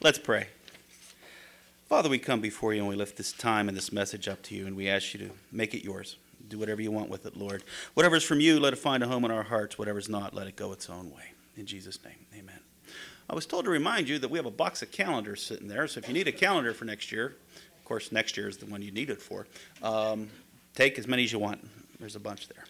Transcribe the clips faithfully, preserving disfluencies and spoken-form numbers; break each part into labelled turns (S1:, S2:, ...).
S1: Let's pray. Father, we come before you and we lift this time and this message up to you, and we ask you to make it yours. Do whatever you want with it, Lord. Whatever's from you, let it find a home in our hearts. Whatever's not, let it go its own way. In Jesus' name, amen. I was told to remind you that we have a box of calendars sitting there, so if you need a calendar for next year, of course, next year is the one you need it for, um, take as many as you want. There's a bunch there.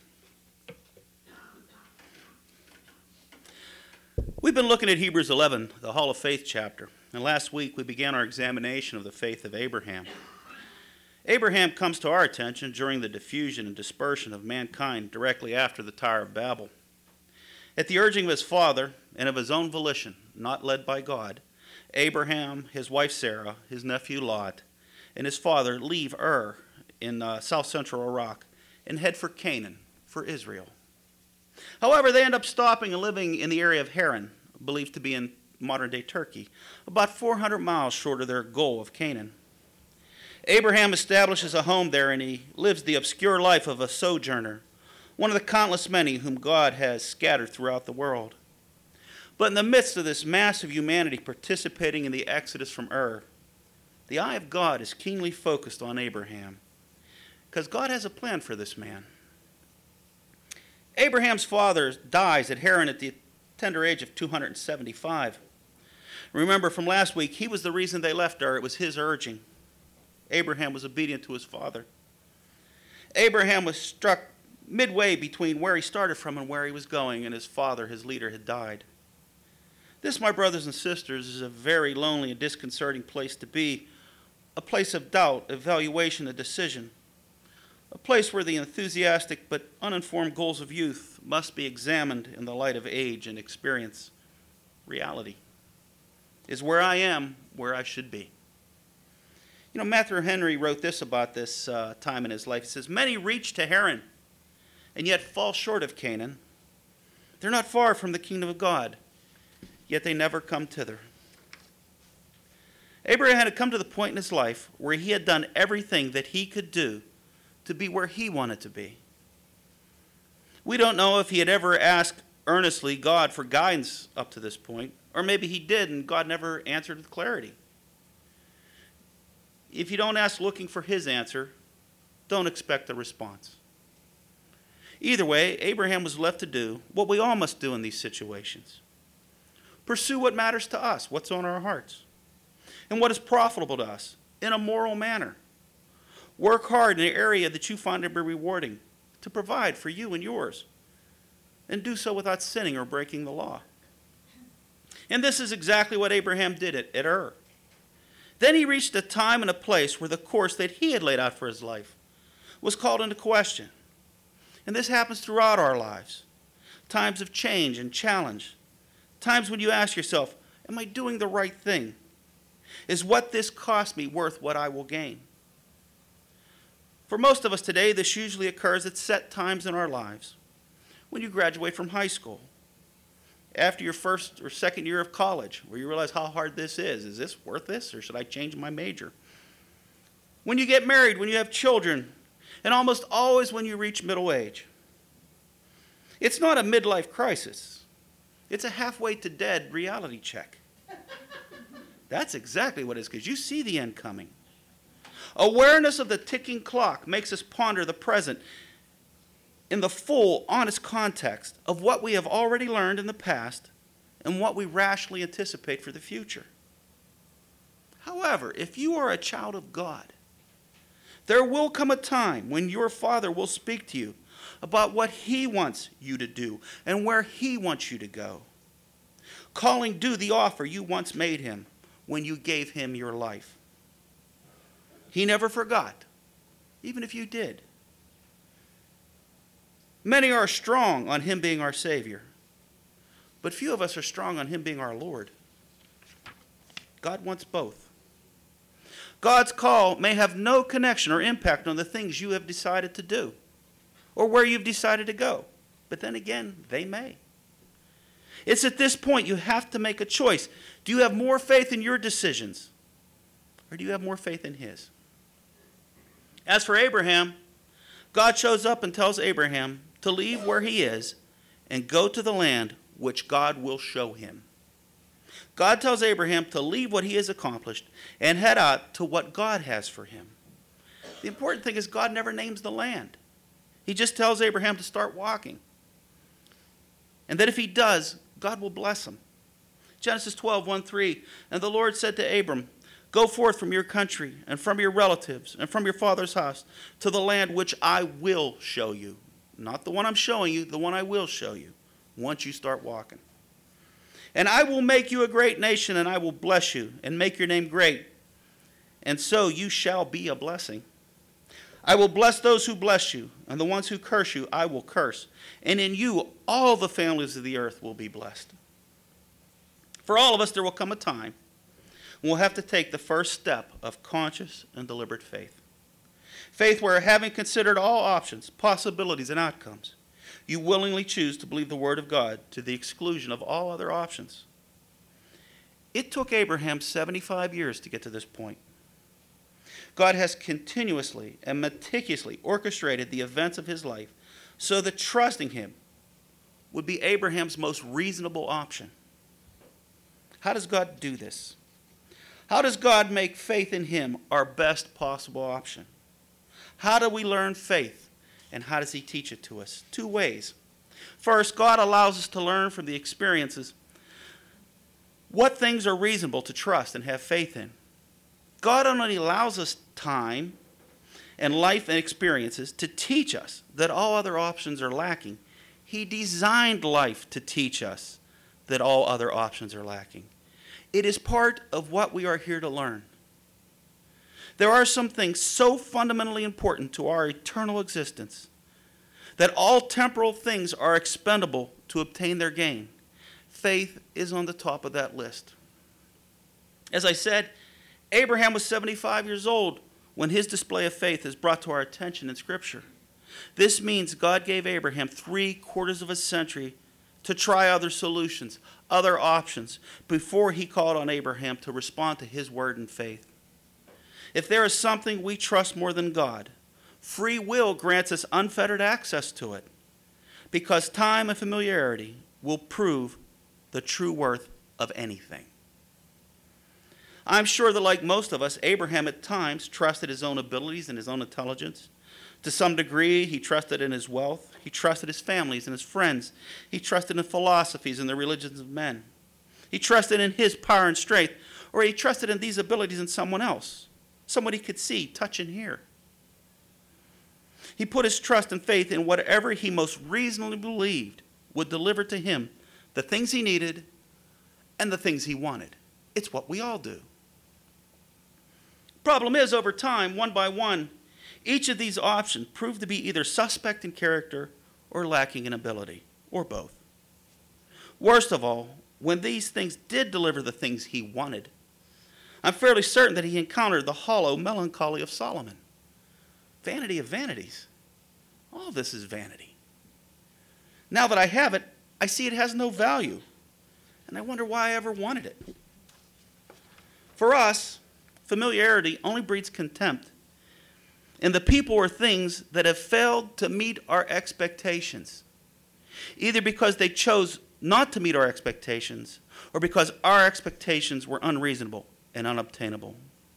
S1: We've been looking at Hebrews eleven, the Hall of Faith chapter, and last week we began our examination of the faith of Abraham. Abraham comes to our attention during the diffusion and dispersion of mankind directly after the Tower of Babel. At the urging of his father and of his own volition, not led by God, Abraham, his wife Sarah, his nephew Lot, and his father leave Ur in uh, south-central Iraq and head for Canaan, for Israel. However, they end up stopping and living in the area of Haran, believed to be in modern-day Turkey, about four hundred miles short of their goal of Canaan. Abraham establishes a home there, and he lives the obscure life of a sojourner, one of the countless many whom God has scattered throughout the world. But in the midst of this massive humanity participating in the exodus from Ur, the eye of God is keenly focused on Abraham, because God has a plan for this man. Abraham's father dies at Haran at the tender age of two hundred seventy-five. Remember from last week, he was the reason they left Ur. It was his urging. Abraham was obedient to his father. Abraham was struck midway between where he started from and where he was going, and his father, his leader, had died. This, my brothers and sisters, is a very lonely and disconcerting place to be, a place of doubt, evaluation, and decision, a place where the enthusiastic but uninformed goals of youth must be examined in the light of age and experience. Reality is where I am, where I should be. You know, Matthew Henry wrote this about this uh, time in his life. He says, "Many reach to Haran and yet fall short of Canaan. They're not far from the kingdom of God, yet they never come thither." Abraham had come to the point in his life where he had done everything that he could do to be where he wanted to be. We don't know if he had ever asked earnestly God for guidance up to this point, or maybe he did and God never answered with clarity. If you don't ask looking for his answer, don't expect a response. Either way, Abraham was left to do what we all must do in these situations. Pursue what matters to us, what's on our hearts, and what is profitable to us in a moral manner. Work hard in an area that you find to be rewarding, to provide for you and yours, and do so without sinning or breaking the law. And this is exactly what Abraham did at, at Ur. Then he reached a time and a place where the course that he had laid out for his life was called into question. And this happens throughout our lives. Times of change and challenge. Times when you ask yourself, am I doing the right thing? Is what this cost me worth what I will gain? For most of us today, this usually occurs at set times in our lives. When you graduate from high school, after your first or second year of college, where you realize how hard this is. Is this worth this, or should I change my major? When you get married, when you have children, and almost always when you reach middle age. It's not a midlife crisis. It's a halfway to dead reality check. That's exactly what it is, because you see the end coming. Awareness of the ticking clock makes us ponder the present in the full, honest context of what we have already learned in the past and what we rationally anticipate for the future. However, if you are a child of God, there will come a time when your Father will speak to you about what He wants you to do and where He wants you to go, calling due the offer you once made Him when you gave Him your life. He never forgot, even if you did. Many are strong on Him being our Savior, but few of us are strong on Him being our Lord. God wants both. God's call may have no connection or impact on the things you have decided to do or where you've decided to go, but then again, they may. It's at this point you have to make a choice. Do you have more faith in your decisions, or do you have more faith in His? As for Abraham, God shows up and tells Abraham to leave where he is and go to the land which God will show him. God tells Abraham to leave what he has accomplished and head out to what God has for him. The important thing is God never names the land. He just tells Abraham to start walking. And that if he does, God will bless him. Genesis twelve, one, three, and the Lord said to Abram, go forth from your country and from your relatives and from your father's house to the land which I will show you. Not the one I'm showing you, the one I will show you once you start walking. And I will make you a great nation, and I will bless you and make your name great. And so you shall be a blessing. I will bless those who bless you, and the ones who curse you I will curse. And in you all the families of the earth will be blessed. For all of us, there will come a time when we'll have to take the first step of conscious and deliberate faith. Faith where, having considered all options, possibilities, and outcomes, you willingly choose to believe the word of God to the exclusion of all other options. It took Abraham seventy-five years to get to this point. God has continuously and meticulously orchestrated the events of his life so that trusting him would be Abraham's most reasonable option. How does God do this? How does God make faith in him our best possible option? How do we learn faith, and how does he teach it to us? Two ways. First, God allows us to learn from the experiences what things are reasonable to trust and have faith in. God only allows us time and life and experiences to teach us that all other options are lacking. He designed life to teach us that all other options are lacking. It is part of what we are here to learn. There are some things so fundamentally important to our eternal existence that all temporal things are expendable to obtain their gain. Faith is on the top of that list. As I said, Abraham was seventy-five years old when his display of faith is brought to our attention in Scripture. This means God gave Abraham three quarters of a century to try other solutions, other options, before he called on Abraham to respond to his word in faith. If there is something we trust more than God, free will grants us unfettered access to it, because time and familiarity will prove the true worth of anything. I'm sure that, like most of us, Abraham at times trusted his own abilities and his own intelligence. To some degree, he trusted in his wealth. He trusted his families and his friends. He trusted in philosophies and the religions of men. He trusted in his power and strength, or he trusted in these abilities in someone else, someone he could see, touch, and hear. He put his trust and faith in whatever he most reasonably believed would deliver to him the things he needed and the things he wanted. It's what we all do. Problem is, over time, one by one, each of these options proved to be either suspect in character or lacking in ability, or both. Worst of all, when these things did deliver the things he wanted, I'm fairly certain that he encountered the hollow melancholy of Solomon. Vanity of vanities. All this is vanity. Now that I have it, I see it has no value, and I wonder why I ever wanted it. For us, familiarity only breeds contempt in the people or things that have failed to meet our expectations, either because they chose not to meet our expectations or because our expectations were unreasonable and unobtainable.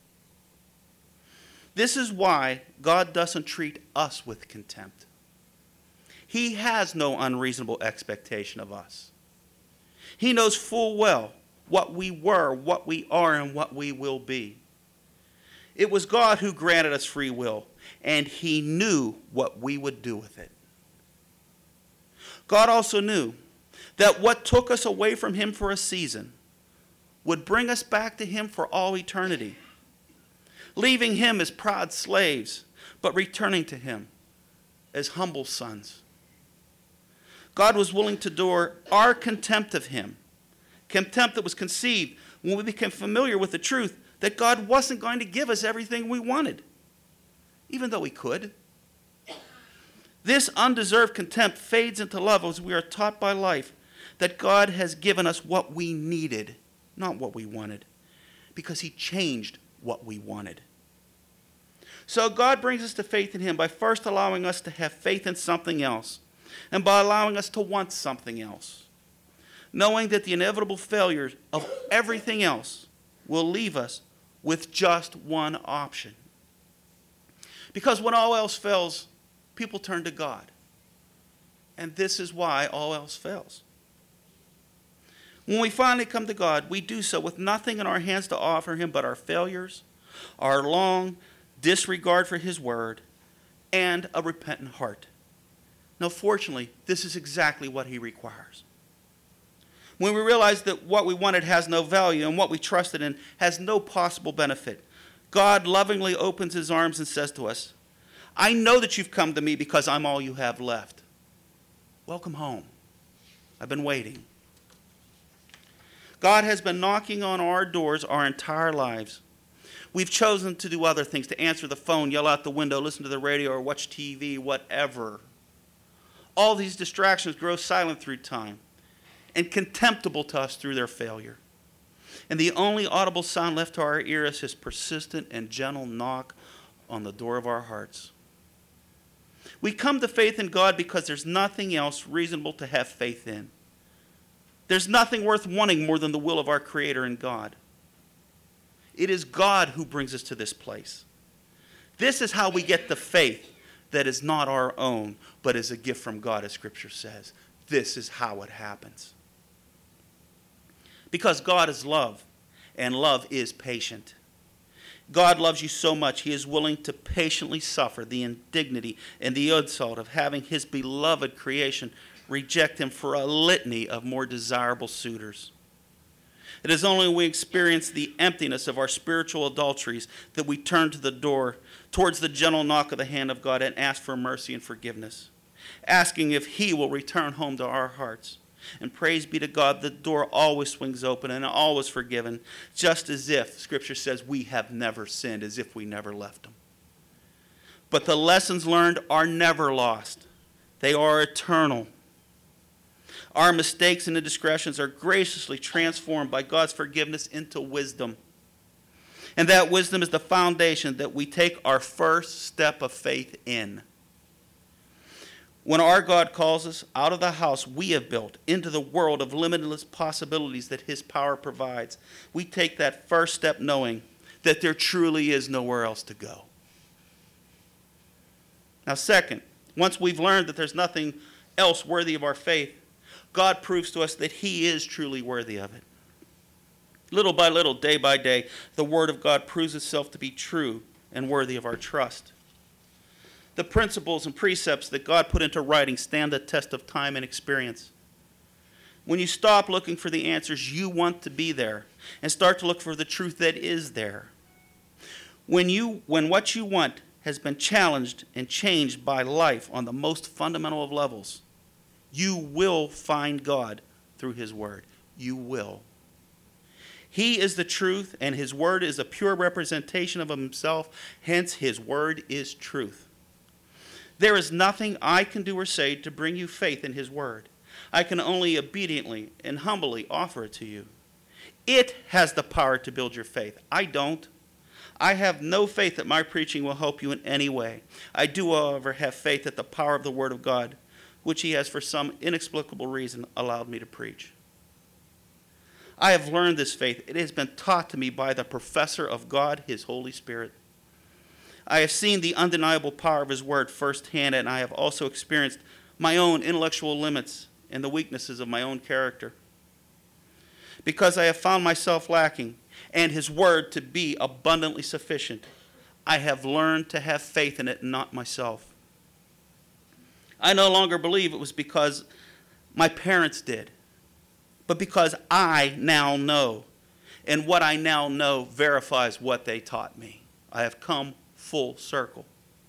S1: This is why God doesn't treat us with contempt. He has no unreasonable expectation of us. He knows full well what we were, what we are, and what we will be. It was God who granted us free will, and he knew what we would do with it. God also knew that what took us away from him for a season would bring us back to him for all eternity, leaving him as proud slaves, but returning to him as humble sons. God was willing to endure our contempt of him, contempt that was conceived when we became familiar with the truth that God wasn't going to give us everything we wanted, even though he could. This undeserved contempt fades into love as we are taught by life that God has given us what we needed, not what we wanted, because he changed what we wanted. So God brings us to faith in him by first allowing us to have faith in something else, and by allowing us to want something else. knowing that the inevitable failures of everything else will leave us with just one option. Because when all else fails, people turn to God. And this is why all else fails. When we finally come to God, we do so with nothing in our hands to offer him but our failures, our long disregard for his word, and a repentant heart. Now, fortunately, this is exactly what he requires. When we realize that what we wanted has no value and what we trusted in has no possible benefit, God lovingly opens his arms and says to us, I know that you've come to me because I'm all you have left. Welcome home. I've been waiting. God has been knocking on our doors our entire lives. We've chosen to do other things, to answer the phone, yell out the window, listen to the radio, or watch T V, whatever. All these distractions grow silent through time and contemptible to us through their failure. And the only audible sound left to our ear is his persistent and gentle knock on the door of our hearts. We come to faith in God because there's nothing else reasonable to have faith in. There's nothing worth wanting more than the will of our Creator and God. It is God who brings us to this place. This is how we get the faith that is not our own, but is a gift from God, as Scripture says. This is how it happens. Because God is love, and love is patient. God loves you so much, he is willing to patiently suffer the indignity and the insult of having his beloved creation reject him for a litany of more desirable suitors. It is only when we experience the emptiness of our spiritual adulteries that we turn to the door, towards the gentle knock of the hand of God, and ask for mercy and forgiveness, asking if he will return home to our hearts. And praise be to God, the door always swings open and always forgiven, just as if, Scripture says, we have never sinned, as if we never left him. But the lessons learned are never lost. They are eternal. Our mistakes and indiscretions are graciously transformed by God's forgiveness into wisdom. And that wisdom is the foundation that we take our first step of faith in. When our God calls us out of the house we have built into the world of limitless possibilities that his power provides, we take that first step knowing that there truly is nowhere else to go. Now, second, once we've learned that there's nothing else worthy of our faith, God proves to us that he is truly worthy of it. Little by little, day by day, the word of God proves itself to be true and worthy of our trust. The principles and precepts that God put into writing stand the test of time and experience. When you stop looking for the answers you want to be there and start to look for the truth that is there, when you when what you want has been challenged and changed by life on the most fundamental of levels, you will find God through his word. You will. He is the truth, and his word is a pure representation of himself. Hence, his word is truth. There is nothing I can do or say to bring you faith in his word. I can only obediently and humbly offer it to you. It has the power to build your faith. I don't. I have no faith that my preaching will help you in any way. I do, however, have faith that the power of the word of God, which he has for some inexplicable reason allowed me to preach. I have learned this faith. It has been taught to me by the professor of God, his Holy Spirit. I have seen the undeniable power of his word firsthand, and I have also experienced my own intellectual limits and the weaknesses of my own character. Because I have found myself lacking and his word to be abundantly sufficient, I have learned to have faith in it and not myself. I no longer believe it was because my parents did, but because I now know, and what I now know verifies what they taught me. I have come full circle.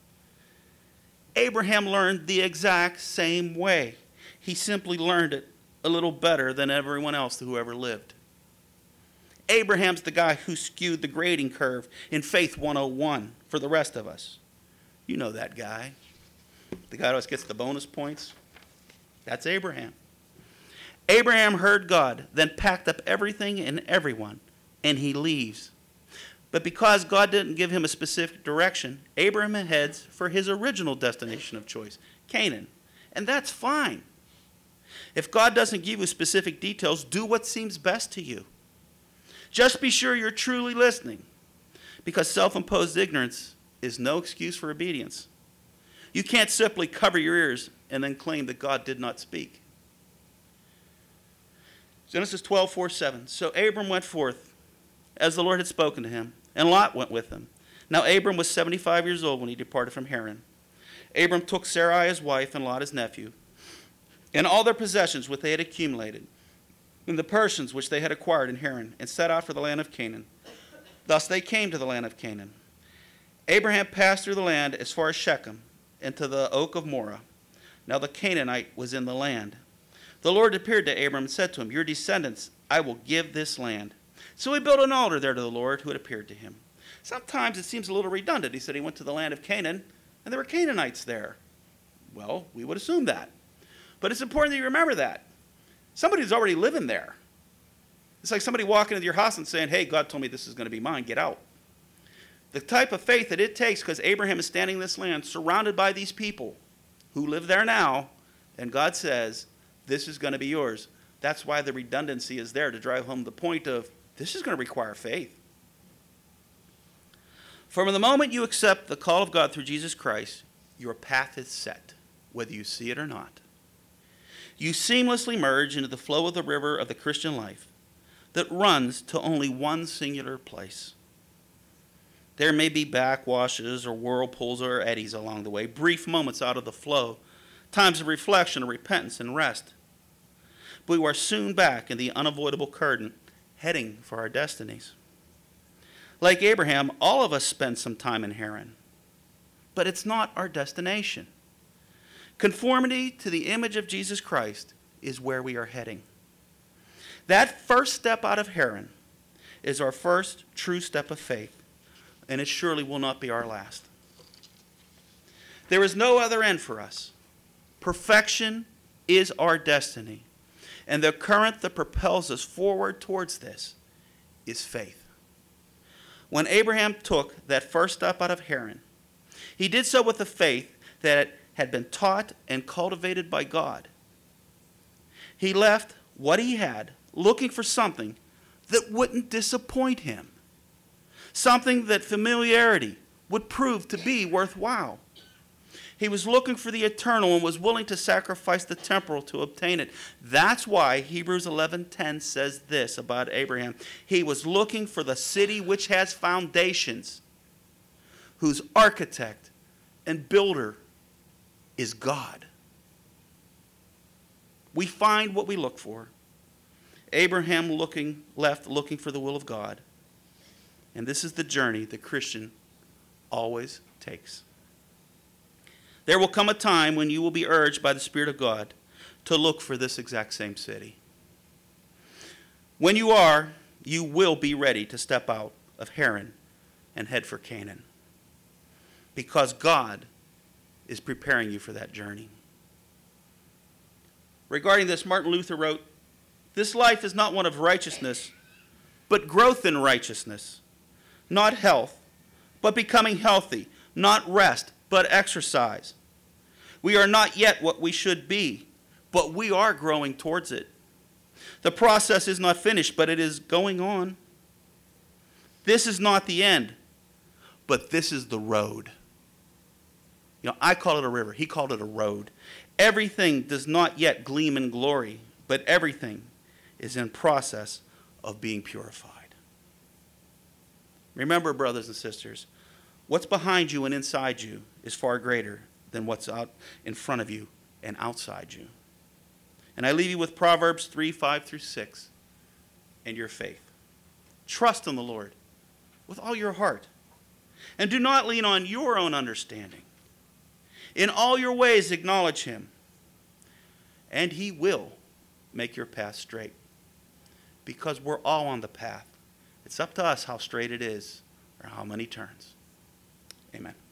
S1: Abraham learned the exact same way. He simply learned it a little better than everyone else who ever lived. Abraham's the guy who skewed the grading curve in Faith one oh one for the rest of us. You know that guy. The guy who always gets the bonus points. That's Abraham. Abraham heard God, then packed up everything and everyone, and he leaves. But because God didn't give him a specific direction, Abraham heads for his original destination of choice, Canaan. And that's fine. If God doesn't give you specific details, do what seems best to you. Just be sure you're truly listening, because self-imposed ignorance is no excuse for obedience. You can't simply cover your ears and then claim that God did not speak. Genesis twelve, four, seven. So Abram went forth as the Lord had spoken to him, and Lot went with him. Now Abram was seventy-five years old when he departed from Haran. Abram took Sarai his wife and Lot his nephew, and all their possessions which they had accumulated, and the persons which they had acquired in Haran, and set out for the land of Canaan. Thus they came to the land of Canaan. Abraham passed through the land as far as Shechem, and to the oak of Moreh. Now the Canaanite was in the land. The Lord appeared to Abram and said to him, your descendants I will give this land. So he built an altar there to the Lord who had appeared to him. Sometimes it seems a little redundant. He said he went to the land of Canaan, and there were Canaanites there. Well, we would assume that. But it's important that you remember that. Somebody's already living there. It's like somebody walking into your house and saying, hey, God told me this is going to be mine, get out. The type of faith that it takes, because Abraham is standing in this land surrounded by these people who live there now, and God says, this is going to be yours. That's why the redundancy is there, to drive home the point of, this is going to require faith. From the moment you accept the call of God through Jesus Christ, your path is set, whether you see it or not. You seamlessly merge into the flow of the river of the Christian life that runs to only one singular place. There may be backwashes or whirlpools or eddies along the way, brief moments out of the flow, times of reflection or repentance and rest. But we are soon back in the unavoidable current, heading for our destinies. Like Abraham, all of us spend some time in Haran, but it's not our destination. Conformity to the image of Jesus Christ is where we are heading. That first step out of Haran is our first true step of faith, and it surely will not be our last. There is no other end for us. Perfection is our destiny, and the current that propels us forward towards this is faith. When Abraham took that first step out of Haran, he did so with the faith that had been taught and cultivated by God. He left what he had, looking for something that wouldn't disappoint him, something that familiarity would prove to be worthwhile. He was looking for the eternal and was willing to sacrifice the temporal to obtain it. That's why Hebrews eleven ten says this about Abraham. He was looking for the city which has foundations, whose architect and builder is God. We find what we look for. Abraham looking left looking for the will of God. And this is the journey the Christian always takes. There will come a time when you will be urged by the Spirit of God to look for this exact same city. When you are, you will be ready to step out of Haran and head for Canaan, because God is preparing you for that journey. Regarding this, Martin Luther wrote, this life is not one of righteousness, but growth in righteousness. Not health, but becoming healthy. Not rest, but exercise. We are not yet what we should be, but we are growing towards it. The process is not finished, but it is going on. This is not the end, but this is the road. You know, I call it a river. He called it a road. Everything does not yet gleam in glory, but everything is in process of being purified. Remember, brothers and sisters, what's behind you and inside you is far greater than what's out in front of you and outside you. And I leave you with Proverbs three, five through six, and your faith. Trust in the Lord with all your heart, and do not lean on your own understanding. In all your ways acknowledge him, and he will make your path straight. Because we're all on the path. It's up to us how straight it is or how many turns. Amen.